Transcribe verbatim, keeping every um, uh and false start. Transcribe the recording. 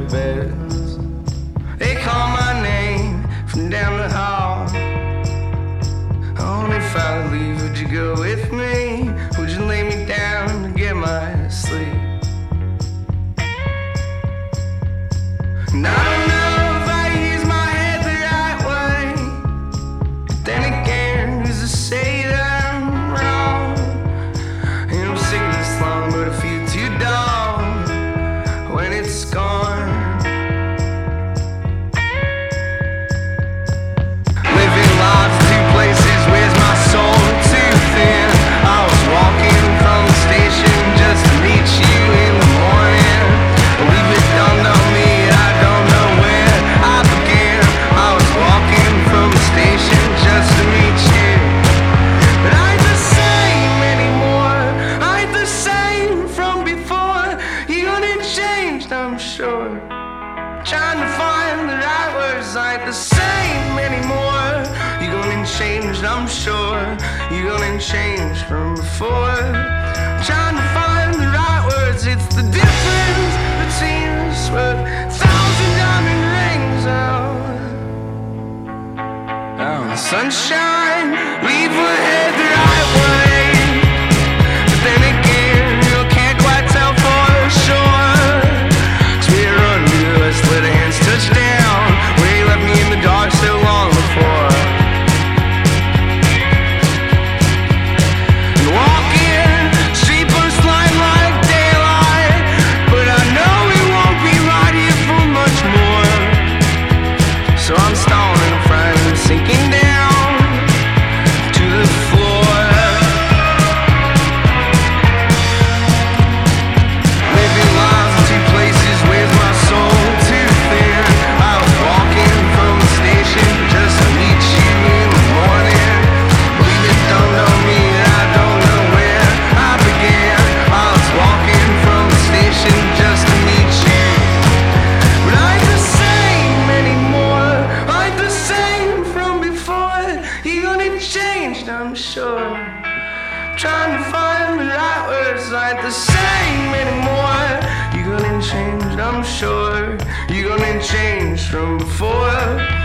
beds. They call my name from down the hall. Oh, if I leave, would you go with me? Would you lay me down to get my sleep? And I don't know if I use my head the right way, but then again, who's to say that I'm wrong? And I'm sick of this long, but I feel too dull when it's gone. Living life two places, where's my soul too thin? I was walking from the station just to meet you in the morning. Leave it dawned on me, I don't know where I began. I was walking from the station just to meet you, but I ain't the same anymore. I ain't the same from before. You ain't changed, I'm sure. Trying to find the right words. I ain't the same anymore. You gonna change, I'm sure. You gonna change from before. Trying to find the right words. It's the difference between us with thousand diamond rings out. Oh, the sunshine, leave her head the right way. But then again, you can't quite tell for sure. 'Cause we're under us, let our hands touch down. Where you left me in the dark so long before. And walking, street posts line like daylight. But I know it won't be right here for much more. So I'm stalling, I'm frightened, I'm sinking down to the floor. Living lives in two places, where's my soul too thin? I was walking from the station just to meet you in the morning. Believe it dawned on me, I don't know where I began. I was walking from the station just to meet you, but I ain't the same anymore. I ain't the same from before. You gonna change, I'm sure. Trying to find the right words. I ain't the same anymore. You gonna change, I'm sure. You gonna change from before.